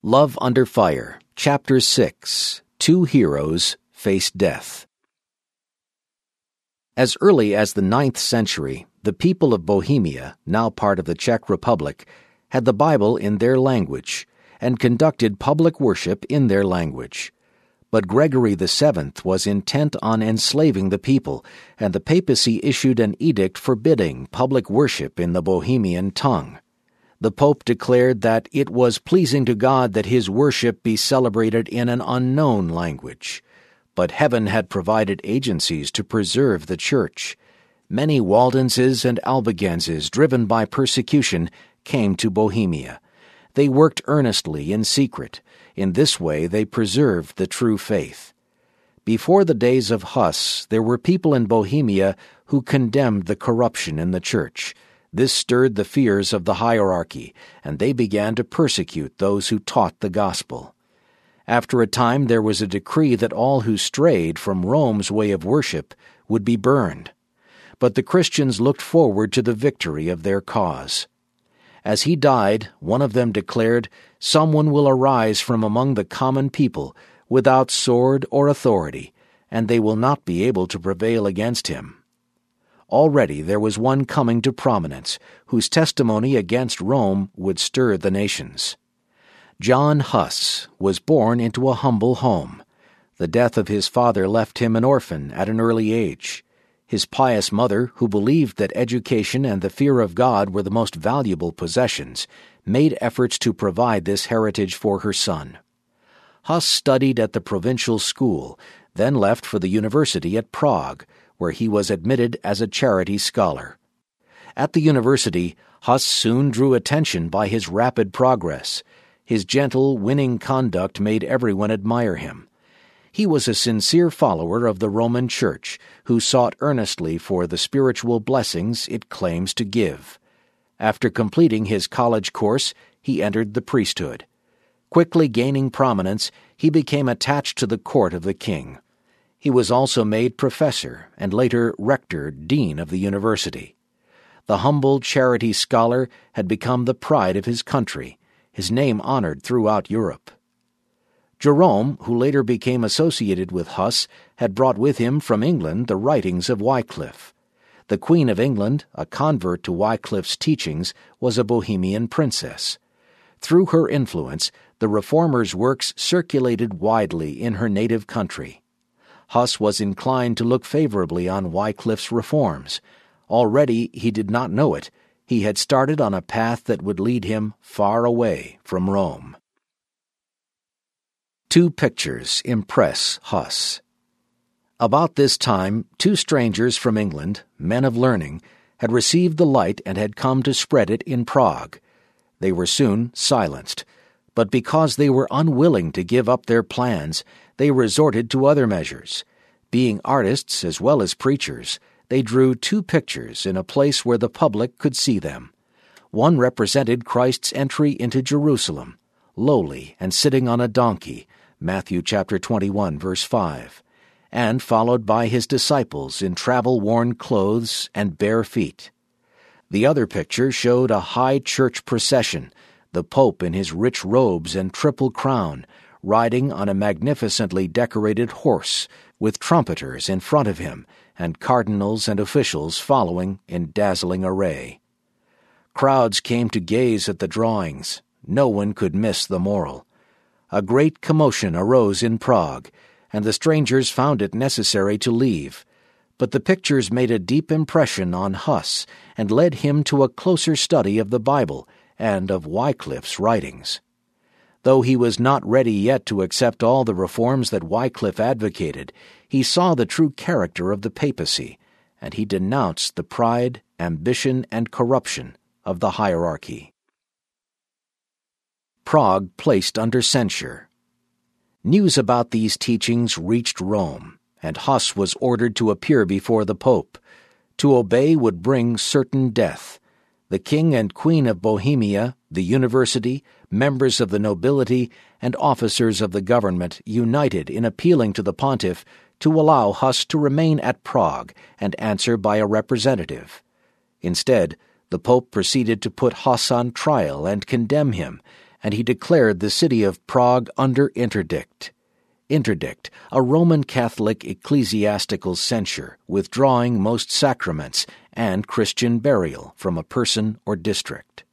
Love Under Fire, Chapter 6, Two Heroes Face Death. As early as the 9th century, the people of Bohemia, now part of the Czech Republic, had the Bible in their language and conducted public worship in their language. But Gregory VII was intent on enslaving the people, and the papacy issued an edict forbidding public worship in the Bohemian tongue. The Pope declared that it was pleasing to God that his worship be celebrated in an unknown language. But heaven had provided agencies to preserve the Church. Many Waldenses and Albigenses, driven by persecution, came to Bohemia. They worked earnestly in secret. In this way they preserved the true faith. Before the days of Huss, there were people in Bohemia who condemned the corruption in the Church. This stirred the fears of the hierarchy, and they began to persecute those who taught the gospel. After a time there was a decree that all who strayed from Rome's way of worship would be burned. But the Christians looked forward to the victory of their cause. As he died, one of them declared, "Someone will arise from among the common people, without sword or authority, and they will not be able to prevail against him." Already there was one coming to prominence, whose testimony against Rome would stir the nations. John Huss was born into a humble home. The death of his father left him an orphan at an early age. His pious mother, who believed that education and the fear of God were the most valuable possessions, made efforts to provide this heritage for her son. Huss studied at the provincial school, then left for the university at Prague, where he was admitted as a charity scholar. At the university, Huss soon drew attention by his rapid progress. His gentle, winning conduct made everyone admire him. He was a sincere follower of the Roman Church, who sought earnestly for the spiritual blessings it claims to give. After completing his college course, he entered the priesthood. Quickly gaining prominence, he became attached to the court of the king. He was also made professor and later rector, dean of the university. The humble charity scholar had become the pride of his country, his name honored throughout Europe. Jerome, who later became associated with Huss, had brought with him from England the writings of Wycliffe. The Queen of England, a convert to Wycliffe's teachings, was a Bohemian princess. Through her influence, the reformer's works circulated widely in her native country. Huss was inclined to look favorably on Wycliffe's reforms. Already, he did not know it, he had started on a path that would lead him far away from Rome. Two pictures impress Huss. About this time, two strangers from England, men of learning, had received the light and had come to spread it in Prague. They were soon silenced, but because they were unwilling to give up their plans, they resorted to other measures. Being artists as well as preachers, they drew two pictures in a place where the public could see them. One represented Christ's entry into Jerusalem, lowly and sitting on a donkey, Matthew chapter 21, verse 5, and followed by his disciples in travel-worn clothes and bare feet. The other picture showed a high church procession, the Pope in his rich robes and triple crown, riding on a magnificently decorated horse, with trumpeters in front of him, and cardinals and officials following in dazzling array. Crowds came to gaze at the drawings. No one could miss the moral. A great commotion arose in Prague, and the strangers found it necessary to leave. But the pictures made a deep impression on Huss and led him to a closer study of the Bible and of Wycliffe's writings. Though he was not ready yet to accept all the reforms that Wycliffe advocated, he saw the true character of the papacy, and he denounced the pride, ambition, and corruption of the hierarchy. Prague placed under censure. News about these teachings reached Rome, and Huss was ordered to appear before the Pope. To obey would bring certain death. The king and queen of Bohemia, the university, members of the nobility, and officers of the government united in appealing to the pontiff to allow Huss to remain at Prague and answer by a representative. Instead, the Pope proceeded to put Huss on trial and condemn him, and he declared the city of Prague under interdict. Interdict, a Roman Catholic ecclesiastical censure withdrawing most sacraments and Christian burial from a person or district.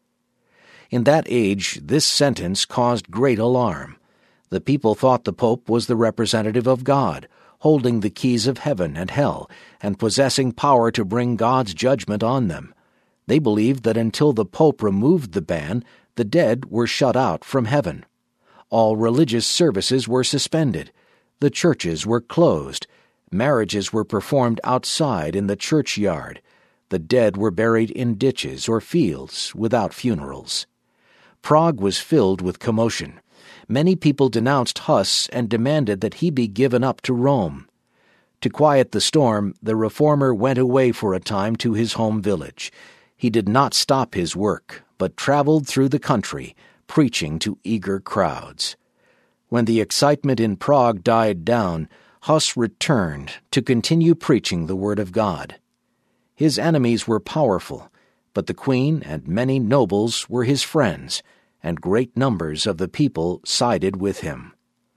In that age, this sentence caused great alarm. The people thought the Pope was the representative of God, holding the keys of heaven and hell, and possessing power to bring God's judgment on them. They believed that until the Pope removed the ban, the dead were shut out from heaven. All religious services were suspended. The churches were closed. Marriages were performed outside in the churchyard. The dead were buried in ditches or fields without funerals. Prague was filled with commotion. Many people denounced Huss and demanded that he be given up to Rome. To quiet the storm, the reformer went away for a time to his home village. He did not stop his work, but traveled through the country, preaching to eager crowds. When the excitement in Prague died down, Huss returned to continue preaching the word of God. His enemies were powerful, but the queen and many nobles were his friends, and great numbers of the people sided with him.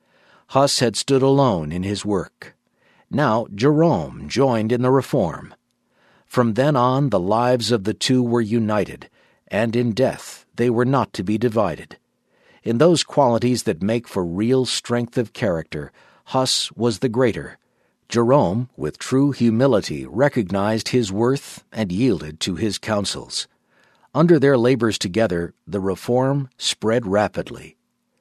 Huss had stood alone in his work. Now Jerome joined in the reform. From then on the lives of the two were united, and in death they were not to be divided. In those qualities that make for real strength of character, Huss was the greater. Jerome, with true humility, recognized his worth and yielded to his counsels. Under their labors together, the reform spread rapidly.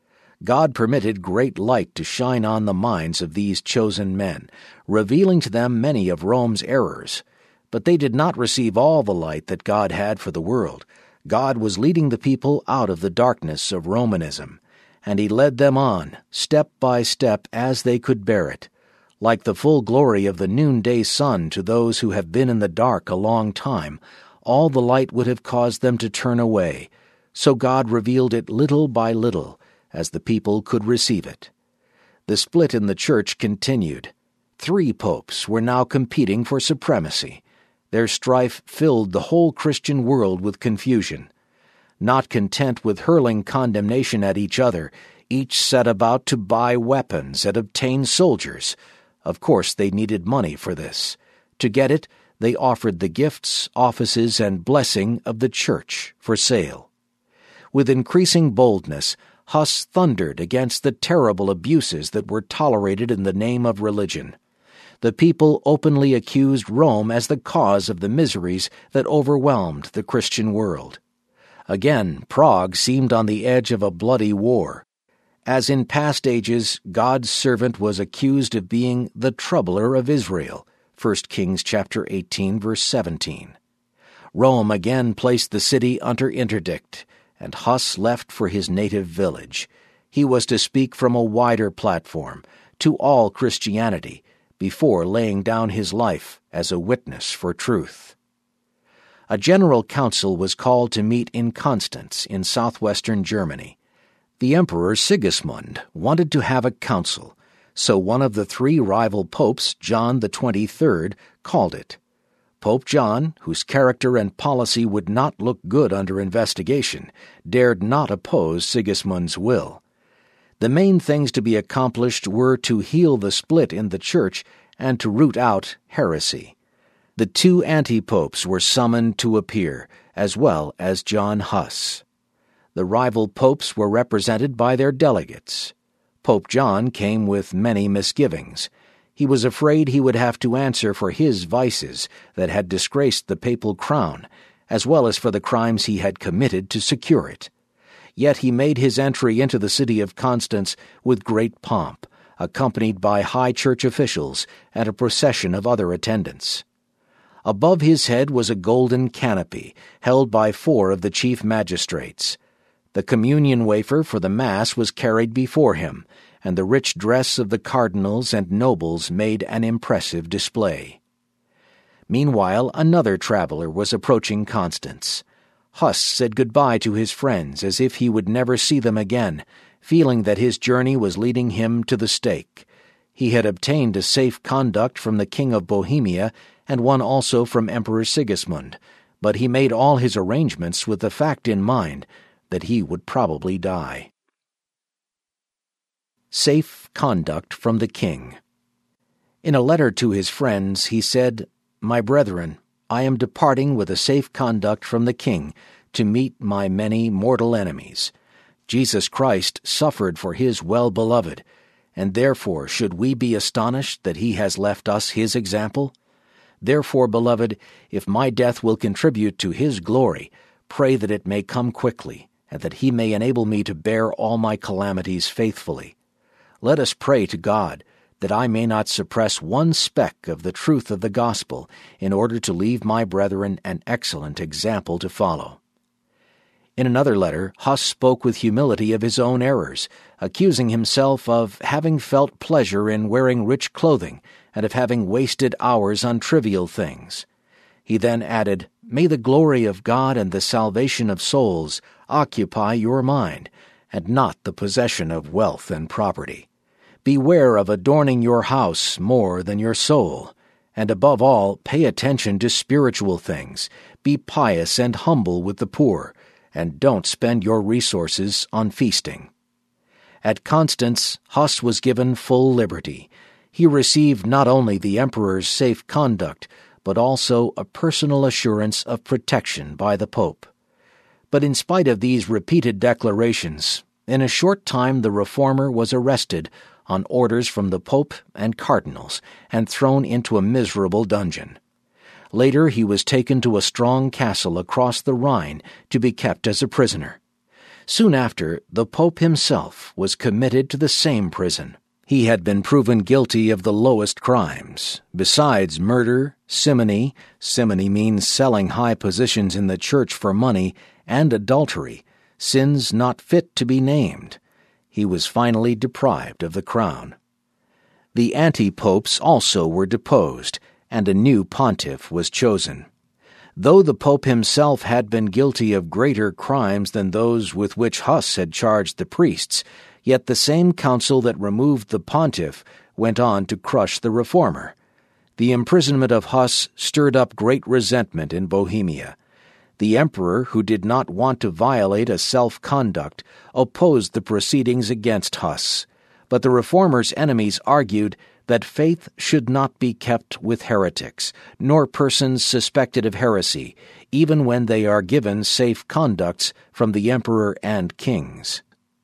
God permitted great light to shine on the minds of these chosen men, revealing to them many of Rome's errors. But they did not receive all the light that God had for the world. God was leading the people out of the darkness of Romanism, and he led them on, step by step, as they could bear it. Like the full glory of the noonday sun to those who have been in the dark a long time, all the light would have caused them to turn away. So God revealed it little by little, as the people could receive it. The split in the church continued. 3 popes were now competing for supremacy. Their strife filled the whole Christian world with confusion. Not content with hurling condemnation at each other, each set about to buy weapons and obtain soldiers. Of course, they needed money for this. To get it, they offered the gifts, offices, and blessing of the church for sale. With increasing boldness, Huss thundered against the terrible abuses that were tolerated in the name of religion. The people openly accused Rome as the cause of the miseries that overwhelmed the Christian world. Again, Prague seemed on the edge of a bloody war. As in past ages, God's servant was accused of being the troubler of Israel, 1 Kings chapter 18, verse 17. Rome again placed the city under interdict, and Huss left for his native village. He was to speak from a wider platform, to all Christianity, before laying down his life as a witness for truth. A general council was called to meet in Constance in southwestern Germany. The Emperor Sigismund wanted to have a council, so one of the 3 rival popes, John the 23rd, called it. Pope John, whose character and policy would not look good under investigation, dared not oppose Sigismund's will. The main things to be accomplished were to heal the split in the Church and to root out heresy. The 2 anti-popes were summoned to appear, as well as John Huss. The rival popes were represented by their delegates. Pope John came with many misgivings. He was afraid he would have to answer for his vices that had disgraced the papal crown, as well as for the crimes he had committed to secure it. Yet he made his entry into the city of Constance with great pomp, accompanied by high church officials and a procession of other attendants. Above his head was a golden canopy, held by 4 of the chief magistrates. The communion wafer for the Mass was carried before him, and the rich dress of the cardinals and nobles made an impressive display. Meanwhile, another traveler was approaching Constance. Huss said goodbye to his friends as if he would never see them again, feeling that his journey was leading him to the stake. He had obtained a safe conduct from the King of Bohemia and one also from Emperor Sigismund, but he made all his arrangements with the fact in mind that he would probably die. Safe conduct from the king. In a letter to his friends, he said, "My brethren, I am departing with a safe conduct from the king to meet my many mortal enemies. Jesus Christ suffered for his well-beloved, and therefore should we be astonished that he has left us his example? Therefore, beloved, if my death will contribute to his glory, pray that it may come quickly, and that he may enable me to bear all my calamities faithfully. Let us pray to God that I may not suppress one speck of the truth of the gospel in order to leave my brethren an excellent example to follow." In another letter, Huss spoke with humility of his own errors, accusing himself of having felt pleasure in wearing rich clothing and of having wasted hours on trivial things. He then added, "May the glory of God and the salvation of souls occupy your mind, and not the possession of wealth and property. Beware of adorning your house more than your soul, and above all, pay attention to spiritual things. Be pious and humble with the poor, and don't spend your resources on feasting." At Constance, Huss was given full liberty. He received not only the emperor's safe conduct, but also a personal assurance of protection by the Pope. But in spite of these repeated declarations, in a short time the reformer was arrested on orders from the Pope and cardinals, and thrown into a miserable dungeon. Later he was taken to a strong castle across the Rhine to be kept as a prisoner. Soon after, the Pope himself was committed to the same prison. He had been proven guilty of the lowest crimes. Besides murder, simony means selling high positions in the church for money, and adultery, sins not fit to be named. He was finally deprived of the crown. The anti-popes also were deposed, and a new pontiff was chosen. Though the Pope himself had been guilty of greater crimes than those with which Huss had charged the priests, yet the same council that removed the pontiff went on to crush the reformer. The imprisonment of Huss stirred up great resentment in Bohemia. The emperor, who did not want to violate a self-conduct, opposed the proceedings against Huss. But the reformer's enemies argued that faith should not be kept with heretics, nor persons suspected of heresy, even when they are given safe conducts from the emperor and kings.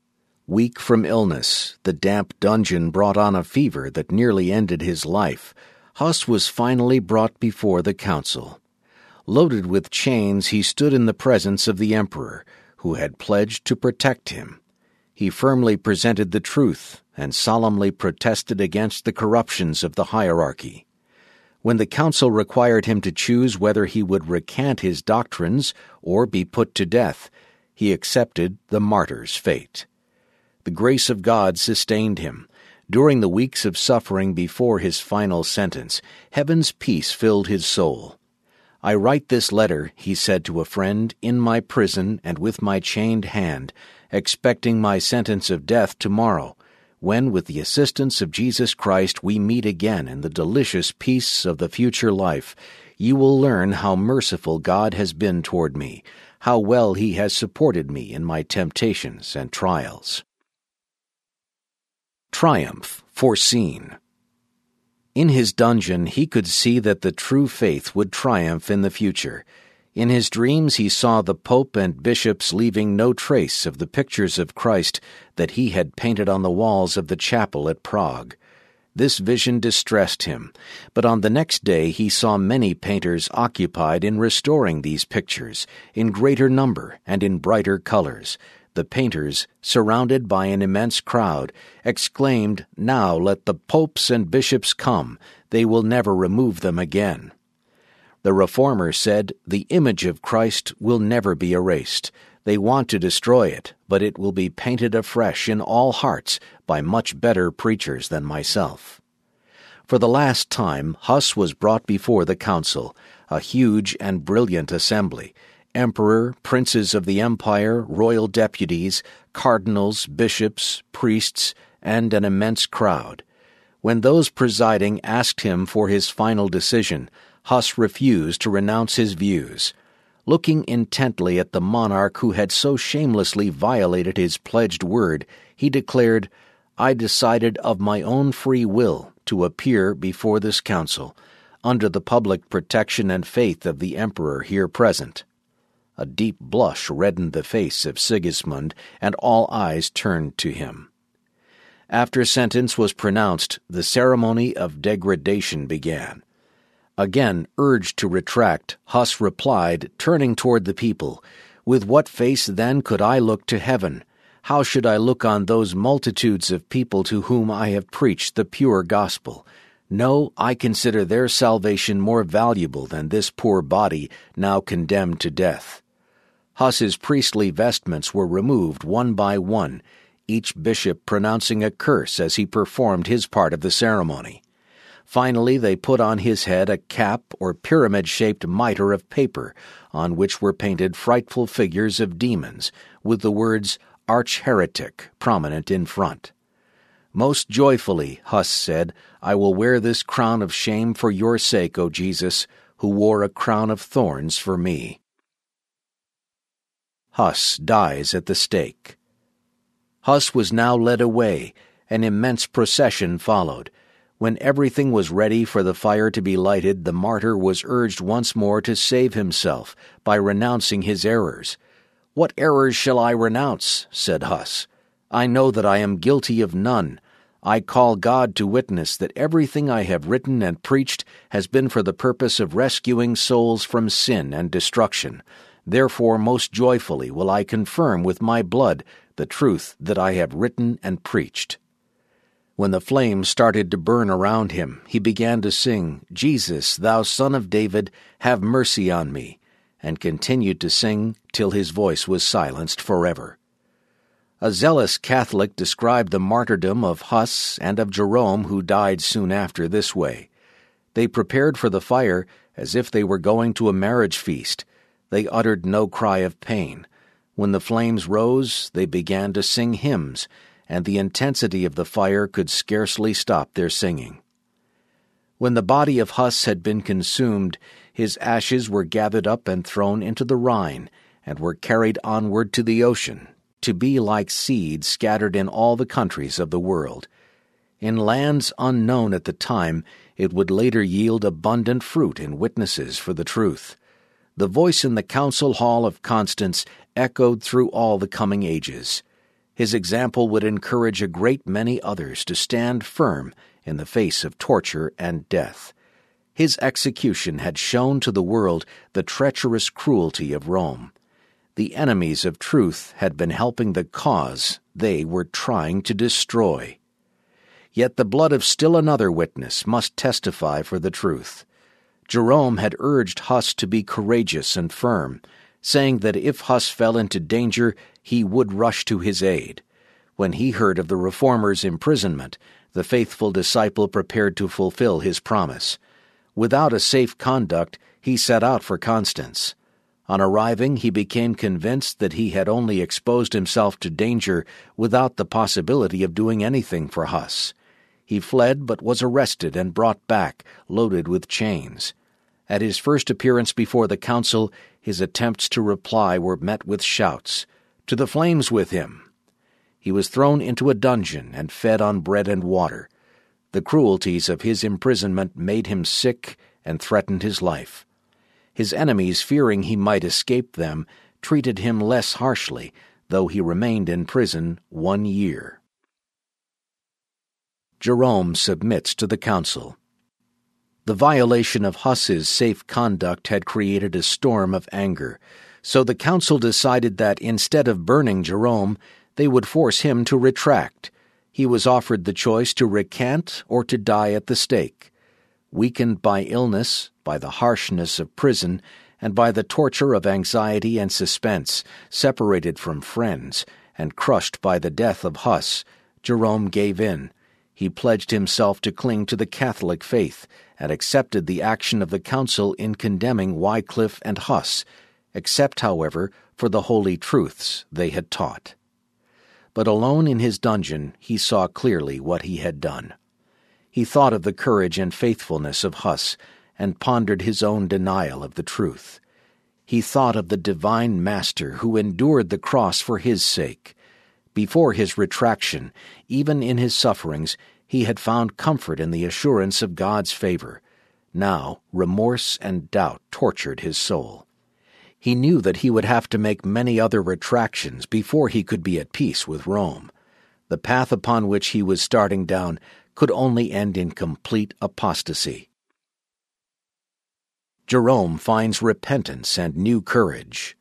Weak from illness, the damp dungeon brought on a fever that nearly ended his life. Huss was finally brought before the council. Loaded with chains, he stood in the presence of the emperor, who had pledged to protect him. He firmly presented the truth and solemnly protested against the corruptions of the hierarchy. When the council required him to choose whether he would recant his doctrines or be put to death, he accepted the martyr's fate. The grace of God sustained him. During the weeks of suffering before his final sentence, heaven's peace filled his soul. "I write this letter," he said to a friend, "in my prison and with my chained hand, expecting my sentence of death tomorrow, when, with the assistance of Jesus Christ, we meet again in the delicious peace of the future life. You will learn how merciful God has been toward me, how well he has supported me in my temptations and trials." Triumph foreseen. In his dungeon he could see that the true faith would triumph in the future. In his dreams he saw the Pope and bishops leaving no trace of the pictures of Christ that he had painted on the walls of the chapel at Prague. This vision distressed him, but on the next day he saw many painters occupied in restoring these pictures, in greater number and in brighter colors. The painters, surrounded by an immense crowd, exclaimed, "Now let the popes and bishops come. They will never remove them again." The reformer said, "The image of Christ will never be erased. They want to destroy it, but it will be painted afresh in all hearts by much better preachers than myself." For the last time, Huss was brought before the council, a huge and brilliant assembly. Emperor, princes of the empire, royal deputies, cardinals, bishops, priests, and an immense crowd. When those presiding asked him for his final decision, Huss refused to renounce his views. Looking intently at the monarch who had so shamelessly violated his pledged word, he declared, "I decided of my own free will to appear before this council, under the public protection and faith of the emperor here present." A deep blush reddened the face of Sigismund, and all eyes turned to him. After sentence was pronounced, the ceremony of degradation began. Again urged to retract, Huss replied, turning toward the people, "With what face then could I look to heaven? How should I look on those multitudes of people to whom I have preached the pure gospel? No, I consider their salvation more valuable than this poor body now condemned to death." Huss's priestly vestments were removed one by one, each bishop pronouncing a curse as he performed his part of the ceremony. Finally, they put on his head a cap or pyramid-shaped mitre of paper, on which were painted frightful figures of demons, with the words "Arch-Heretic" prominent in front. "Most joyfully," Huss said, "I will wear this crown of shame for your sake, O Jesus, who wore a crown of thorns for me." Huss dies at the stake. Huss was now led away. An immense procession followed. When everything was ready for the fire to be lighted, the martyr was urged once more to save himself by renouncing his errors. "What errors shall I renounce?" said Huss. "I know that I am guilty of none. I call God to witness that everything I have written and preached has been for the purpose of rescuing souls from sin and destruction. Therefore most joyfully will I confirm with my blood the truth that I have written and preached." When the flames started to burn around him, he began to sing, "Jesus, thou Son of David, have mercy on me," and continued to sing till his voice was silenced forever. A zealous Catholic described the martyrdom of Huss and of Jerome, who died soon after, this way: "They prepared for the fire as if they were going to a marriage feast. They uttered no cry of pain. When the flames rose, they began to sing hymns, and the intensity of the fire could scarcely stop their singing." When the body of Huss had been consumed, his ashes were gathered up and thrown into the Rhine, and were carried onward to the ocean, to be like seed scattered in all the countries of the world. In lands unknown at the time, it would later yield abundant fruit in witnesses for the truth. The voice in the council hall of Constance echoed through all the coming ages. His example would encourage a great many others to stand firm in the face of torture and death. His execution had shown to the world the treacherous cruelty of Rome. The enemies of truth had been helping the cause they were trying to destroy. Yet the blood of still another witness must testify for the truth. Jerome had urged Huss to be courageous and firm, saying that if Huss fell into danger, he would rush to his aid. When he heard of the reformer's imprisonment, the faithful disciple prepared to fulfill his promise. Without a safe conduct, he set out for Constance. On arriving, he became convinced that he had only exposed himself to danger without the possibility of doing anything for Huss. He fled but was arrested and brought back, loaded with chains. At his first appearance before the council, his attempts to reply were met with shouts, "To the flames with him!" He was thrown into a dungeon and fed on bread and water. The cruelties of his imprisonment made him sick and threatened his life. His enemies, fearing he might escape them, treated him less harshly, though he remained in prison 1 year. Jerome submits to the council. The violation of Huss's safe conduct had created a storm of anger, so the council decided that instead of burning Jerome, they would force him to retract. He was offered the choice to recant or to die at the stake. Weakened by illness, by the harshness of prison, and by the torture of anxiety and suspense, separated from friends, and crushed by the death of Huss, Jerome gave in. He pledged himself to cling to the Catholic faith, and accepted the action of the council in condemning Wycliffe and Huss, except, however, for the holy truths they had taught. But alone in his dungeon he saw clearly what he had done. He thought of the courage and faithfulness of Huss, and pondered his own denial of the truth. He thought of the divine Master who endured the cross for his sake. Before his retraction, even in his sufferings, he had found comfort in the assurance of God's favor. Now, remorse and doubt tortured his soul. He knew that he would have to make many other retractions before he could be at peace with Rome. The path upon which he was starting down could only end in complete apostasy. Jerome finds repentance and new courage.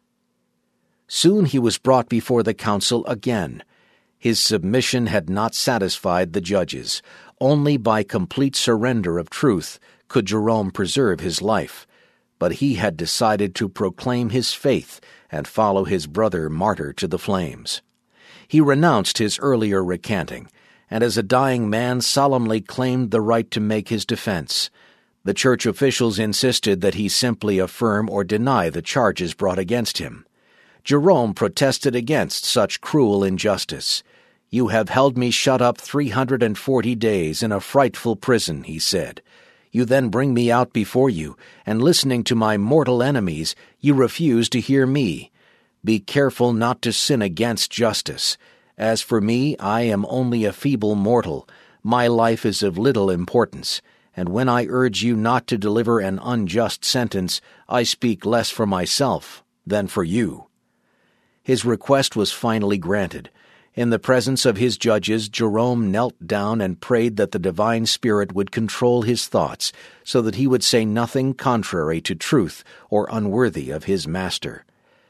Soon he was brought before the council again. His submission had not satisfied the judges. Only by complete surrender of truth could Jerome preserve his life. But he had decided to proclaim his faith and follow his brother martyr to the flames. He renounced his earlier recanting, and as a dying man solemnly claimed the right to make his defense. The church officials insisted that he simply affirm or deny the charges brought against him. Jerome protested against such cruel injustice. "You have held me shut up 340 days in a frightful prison," he said. "You then bring me out before you, and listening to my mortal enemies, you refuse to hear me. Be careful not to sin against justice. As for me, I am only a feeble mortal. My life is of little importance, and when I urge you not to deliver an unjust sentence, I speak less for myself than for you." His request was finally granted. In the presence of his judges, Jerome knelt down and prayed that the divine Spirit would control his thoughts, so that he would say nothing contrary to truth or unworthy of his Master.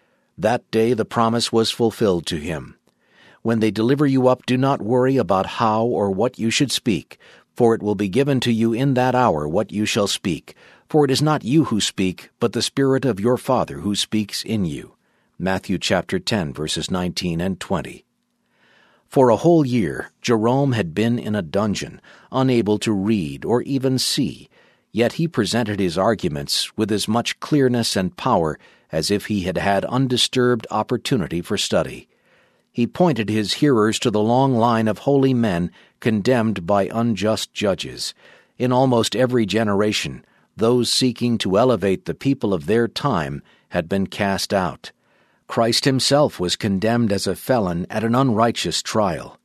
That day the promise was fulfilled to him. "When they deliver you up, do not worry about how or what you should speak, for it will be given to you in that hour what you shall speak. For it is not you who speak, but the Spirit of your Father who speaks in you." Matthew chapter 10, verses 19 and 20. For a whole year, Jerome had been in a dungeon, unable to read or even see, yet he presented his arguments with as much clearness and power as if he had had undisturbed opportunity for study. He pointed his hearers to the long line of holy men condemned by unjust judges. In almost every generation, those seeking to elevate the people of their time had been cast out. Christ himself was condemned as a felon at an unrighteous trial.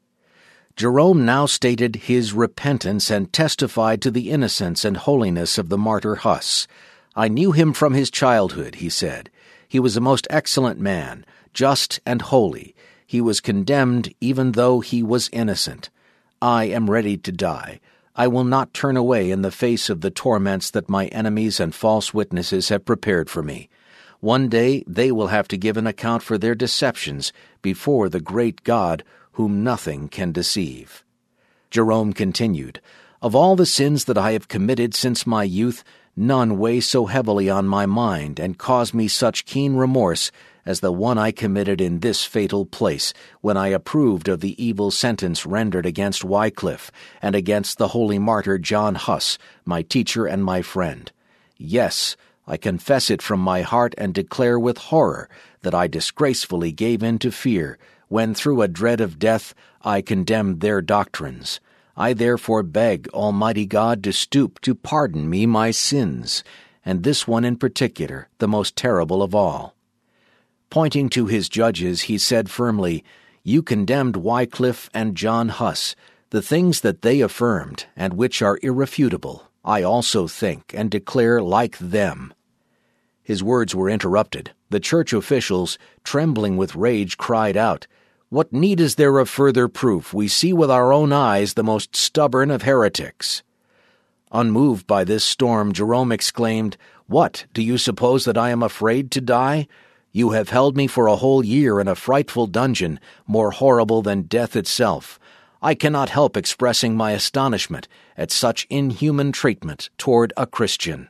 Jerome now stated his repentance and testified to the innocence and holiness of the martyr Huss. "I knew him from his childhood," he said. "He was a most excellent man, just and holy. He was condemned even though he was innocent. I am ready to die. I will not turn away in the face of the torments that my enemies and false witnesses have prepared for me. One day they will have to give an account for their deceptions before the great God whom nothing can deceive." Jerome continued, "Of all the sins that I have committed since my youth, none weigh so heavily on my mind and cause me such keen remorse as the one I committed in this fatal place, when I approved of the evil sentence rendered against Wycliffe and against the holy martyr John Huss, my teacher and my friend. Yes, I confess it from my heart and declare with horror that I disgracefully gave in to fear, when through a dread of death I condemned their doctrines. I therefore beg Almighty God to stoop to pardon me my sins, and this one in particular, the most terrible of all." Pointing to his judges, he said firmly, "You condemned Wycliffe and John Huss. The things that they affirmed, and which are irrefutable, I also think and declare like them." His words were interrupted. The church officials, trembling with rage, cried out, "What need is there of further proof? We see with our own eyes the most stubborn of heretics." Unmoved by this storm, Jerome exclaimed, "What, do you suppose that I am afraid to die? You have held me for a whole year in a frightful dungeon, more horrible than death itself. I cannot help expressing my astonishment at such inhuman treatment toward a Christian."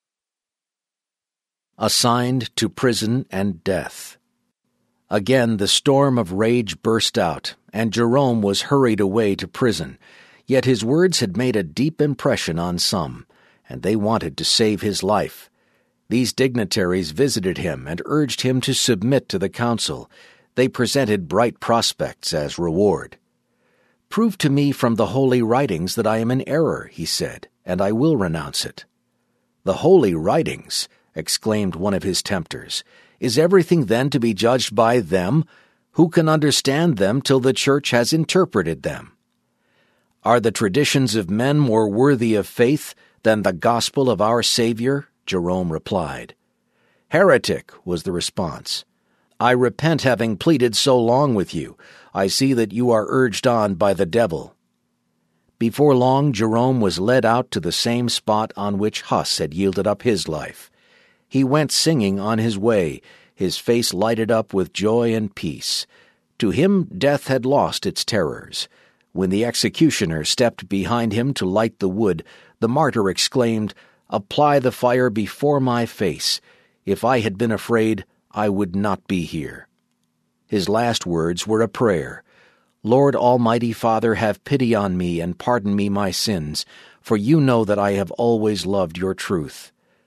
Assigned to prison and death. Again the storm of rage burst out, and Jerome was hurried away to prison. Yet his words had made a deep impression on some, and they wanted to save his life. These dignitaries visited him and urged him to submit to the council. They presented bright prospects as reward. "Prove to me from the holy writings that I am in error," he said, "and I will renounce it." "The holy writings? exclaimed one of his tempters. "Is everything then to be judged by them? Who can understand them till the church has interpreted them? Are the traditions of men more worthy of faith than the gospel of our Savior?" Jerome replied. "Heretic," was the response. "I repent having pleaded so long with you. I see that you are urged on by the devil." Before long, Jerome was led out to the same spot on which Huss had yielded up his life. He went singing on his way, his face lighted up with joy and peace. To him death had lost its terrors. When the executioner stepped behind him to light the wood, the martyr exclaimed, "Apply the fire before my face. If I had been afraid, I would not be here." His last words were a prayer. "Lord Almighty Father, have pity on me and pardon me my sins, for you know that I have always loved your truth."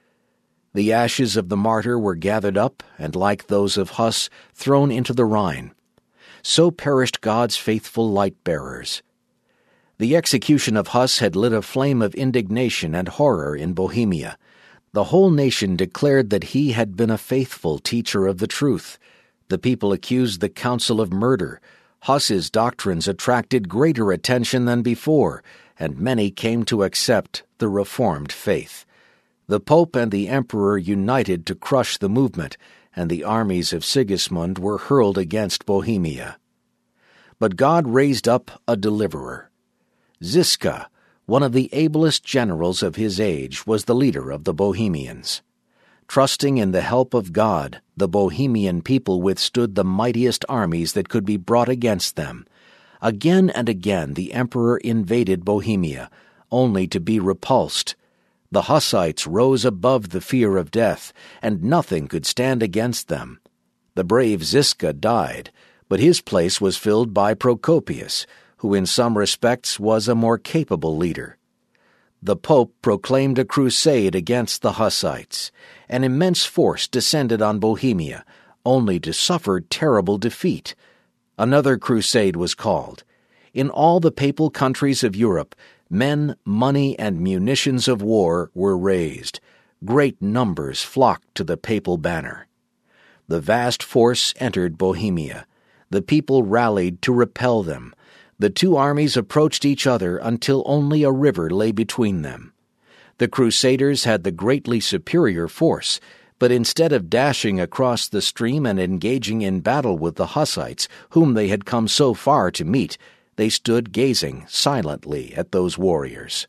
The ashes of the martyr were gathered up, and like those of Huss, thrown into the Rhine. So perished God's faithful light-bearers. The execution of Huss had lit a flame of indignation and horror in Bohemia. The whole nation declared that he had been a faithful teacher of the truth. The people accused the council of murder. Huss's doctrines attracted greater attention than before, and many came to accept the Reformed faith. The Pope and the Emperor united to crush the movement, and the armies of Sigismund were hurled against Bohemia. But God raised up a deliverer. Ziska, one of the ablest generals of his age, was the leader of the Bohemians. Trusting in the help of God, the Bohemian people withstood the mightiest armies that could be brought against them. Again and again the emperor invaded Bohemia, only to be repulsed. The Hussites rose above the fear of death, and nothing could stand against them. The brave Ziska died, but his place was filled by Procopius, who in some respects was a more capable leader. The Pope proclaimed a crusade against the Hussites. An immense force descended on Bohemia, only to suffer terrible defeat. Another crusade was called. In all the papal countries of Europe, men, money, and munitions of war were raised. Great numbers flocked to the papal banner. The vast force entered Bohemia. The people rallied to repel them. The two armies approached each other until only a river lay between them. The Crusaders had the greatly superior force, but instead of dashing across the stream and engaging in battle with the Hussites, whom they had come so far to meet, they stood gazing silently at those warriors.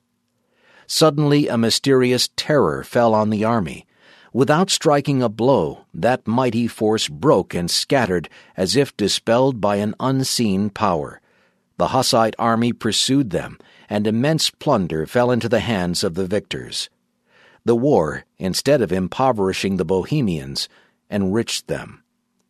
Suddenly a mysterious terror fell on the army. Without striking a blow, that mighty force broke and scattered as if dispelled by an unseen power. The Hussite army pursued them, and immense plunder fell into the hands of the victors. The war, instead of impoverishing the Bohemians, enriched them.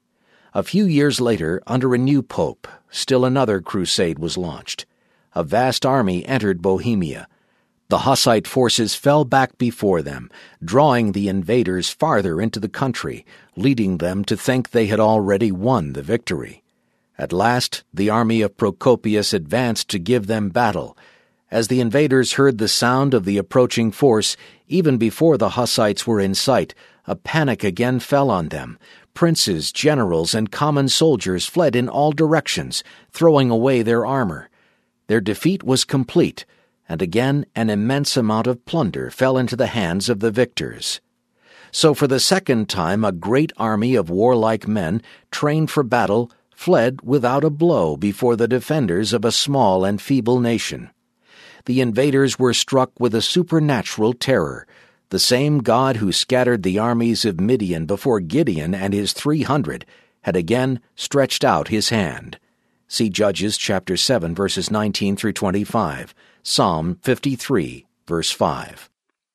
A few years later, under a new pope, still another crusade was launched. A vast army entered Bohemia. The Hussite forces fell back before them, drawing the invaders farther into the country, leading them to think they had already won the victory. At last, the army of Procopius advanced to give them battle. As the invaders heard the sound of the approaching force, even before the Hussites were in sight, a panic again fell on them. Princes, generals, and common soldiers fled in all directions, throwing away their armor. Their defeat was complete, and again an immense amount of plunder fell into the hands of the victors. So for the second time a great army of warlike men, trained for battle, fled without a blow before the defenders of a small and feeble nation. The invaders were struck with a supernatural terror. The same God who scattered the armies of Midian before Gideon and his 300 had again stretched out his hand. See Judges chapter 7, verses 19 through 25, Psalm 53, verse 5.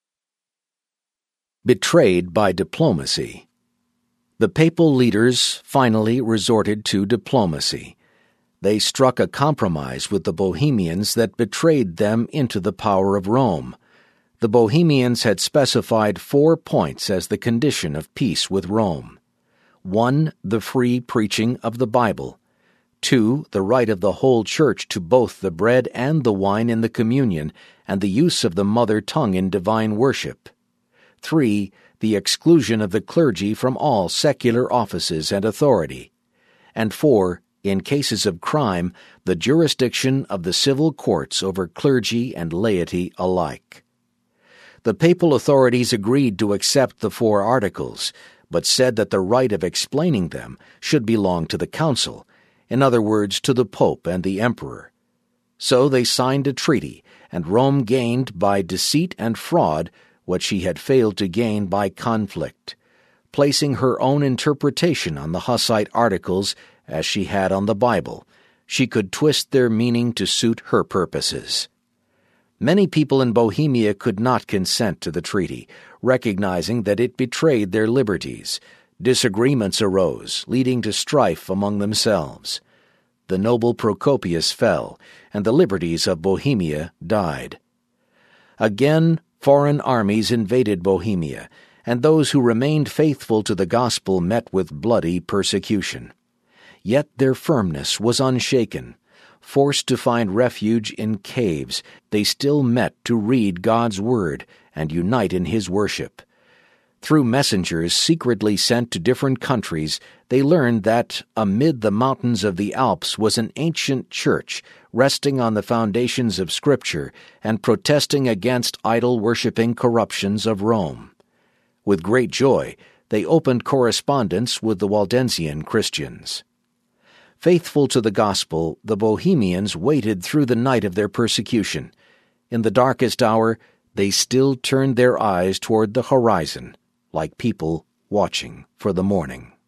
Betrayed by diplomacy. The papal leaders finally resorted to diplomacy. They struck a compromise with the Bohemians that betrayed them into the power of Rome. The Bohemians had specified 4 points as the condition of peace with Rome. 1. The free preaching of the Bible. 2. The right of the whole church to both the bread and the wine in the communion, and the use of the mother tongue in divine worship. 3. the exclusion of the clergy from all secular offices and authority, and 4, in cases of crime, the jurisdiction of the civil courts over clergy and laity alike. The papal authorities agreed to accept the 4 articles, but said that the right of explaining them should belong to the council, in other words, to the Pope and the Emperor. So they signed a treaty, and Rome gained by deceit and fraud what she had failed to gain by conflict, placing her own interpretation on the Hussite articles as she had on the Bible. She could twist their meaning to suit her purposes. Many people in Bohemia could not consent to the treaty, recognizing that it betrayed their liberties. Disagreements arose, leading to strife among themselves. The noble Procopius fell, and the liberties of Bohemia died. Again, foreign armies invaded Bohemia, and those who remained faithful to the gospel met with bloody persecution. Yet their firmness was unshaken. Forced to find refuge in caves, they still met to read God's word and unite in his worship. Through messengers secretly sent to different countries, they learned that amid the mountains of the Alps was an ancient church resting on the foundations of Scripture and protesting against idol-worshipping corruptions of Rome. With great joy, they opened correspondence with the Waldensian Christians. Faithful to the gospel, the Bohemians waited through the night of their persecution. In the darkest hour, they still turned their eyes toward the horizon, like people watching for the morning.